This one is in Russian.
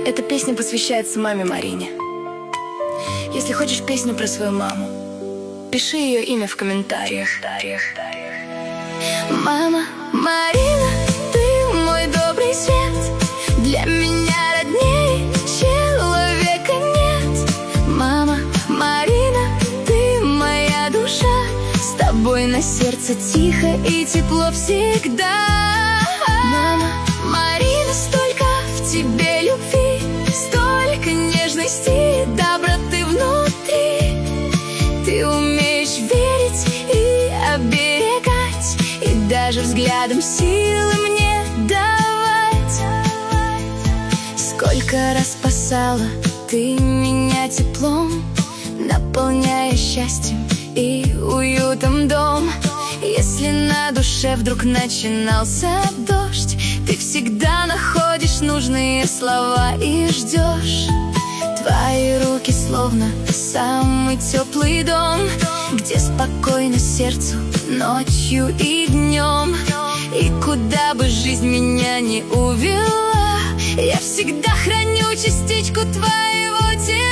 Эта песня посвящается маме Марине. Если хочешь песню про свою маму, пиши ее имя в комментариях. Мама Марина, ты мой добрый свет. Для меня роднее человека нет. Мама Марина, ты моя душа. С тобой на сердце тихо и тепло всегда. Мама Марина, столько в тебе любви, столько нежности и доброты внутри. Ты умеешь верить и оберегать, и даже взглядом силы мне давать. Сколько раз спасала ты меня теплом, наполняя счастьем и уютом дом. Если на душе вдруг начинался дождь, ты всегда находишь нужные слова и ждешь. Твои руки словно самый теплый дом, где спокойно сердцу ночью и днем. И куда бы жизнь меня не увела, я всегда храню частичку твоего тела.